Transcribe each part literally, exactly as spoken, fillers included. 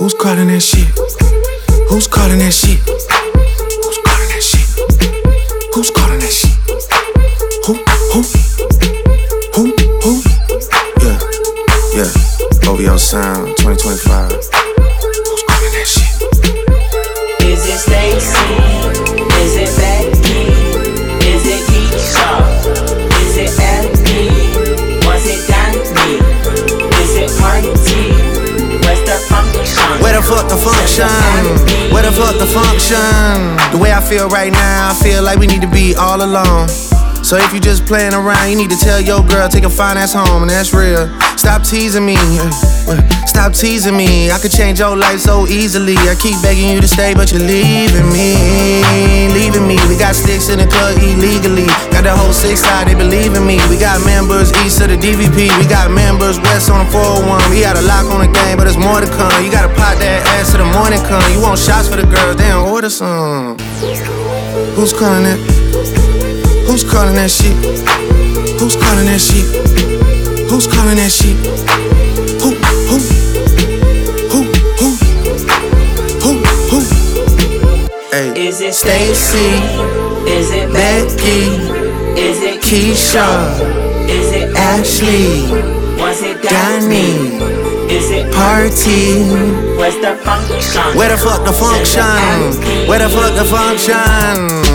Who's calling that shit? Who's calling that shit? Who's calling that shit? Who's calling that shit? Who? Who? Who? Who? Yeah, yeah. O V O Sound twenty twenty-five. Who's calling that shit? Is it Stacy? Is it Becky? Is it Keisha? Is it Abby? Was it Danny? Is it Party? Where's the function? Where the fuck the function? Where the fuck the function? The way I feel right now, I feel like we need to be all alone. So if you just playing around, you need to tell your girl, take a fine ass home, and that's real. Stop teasing me, stop teasing me. I could change your life so easily. I keep begging you to stay, but you're leaving me, leaving me. We got sticks in the club illegally. Got the whole six side, they believe in me. We got members east of the D V P. We got members west on the four oh one. We got a lock on the game, but there's more to come. You gotta pot that ass till the morning come. You want shots for the girls, then order some. Who's calling it? Who's calling that shit? Who's calling that shit? Who's calling that shit? Who, who, who, who, who, who? Hey. Is it Stacy? Is it Becky? Is it Keisha? Is it Ashley? Was it Danny? Is it Party? Where's the function? Where the fuck the function? Where the fuck the function?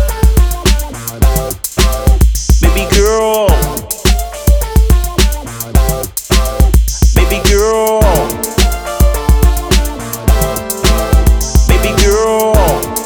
Baby girl, baby girl, baby girl,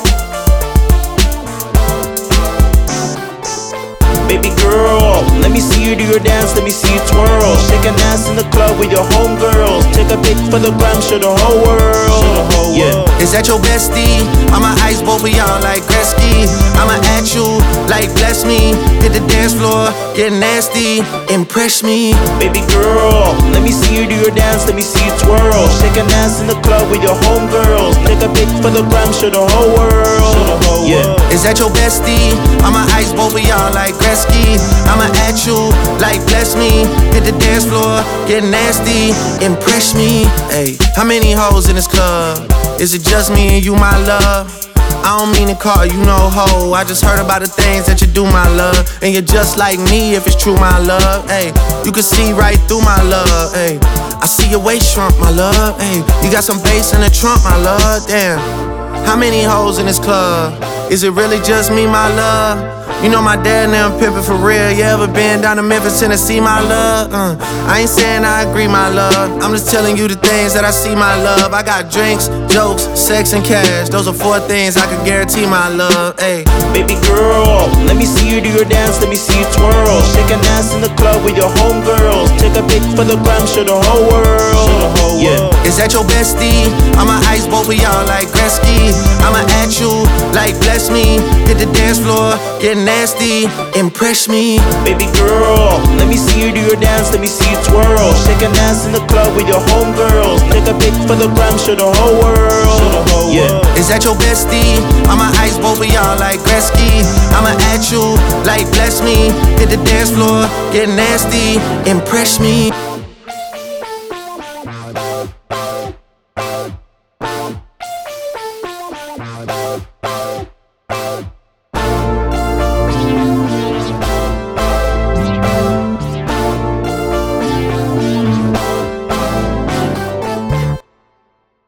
baby girl. Let me see you do your dance, let me see you twirl. Shake an ass in the club with your homegirls. Take a pic for the gram, show the whole world. Yeah. Is that your bestie? I'ma ice both of y'all like Gretzky. I'ma at you like bless me. Hit the dance floor, get nasty, impress me. Baby girl, let me see you do your dance, let me see you twirl. Shake an ass in the club with your homegirls. Take a pic for the gram, show the whole world. Yeah. Is that your bestie? I'ma ice both of y'all like Gretzky. I'ma at you like bless me. Hit the dance floor, get nasty, impress me. Hey, how many hoes in this club? Is it just me and you, my love? I don't mean to call you no hoe. I just heard about the things that you do, my love. And you're just like me if it's true, my love. Hey, you can see right through my love. Hey, I see your waist shrunk, my love. Hey, you got some bass in the trunk, my love. Damn, how many hoes in this club? Is it really just me, my love? You know my dad now pimpin' for real. You ever been down to Memphis, Tennessee, my love? Uh, I ain't saying I agree, my love. I'm just telling you the things that I see, my love. I got drinks, jokes, sex, and cash. Those are four things I can guarantee, my love. Hey, baby girl, let me see you do your dance, let me see you twirl. Shake an ass in the club with your homegirls. Take a pic for the gram, show the whole world. Yeah. Is that your bestie? I'ma ice both of y'all like Gretzky. I'ma at you like bless me. Hit the dance floor, get nasty, impress me. Baby girl, let me see you do your dance, let me see you twirl. Shake an ass in the club with your homegirls. Take a pic for the gram, show the whole world. Yeah. Is that your bestie? I'ma ice both of y'all like Gretzky. I'ma at you like bless me. Hit the dance floor, get nasty, impress me.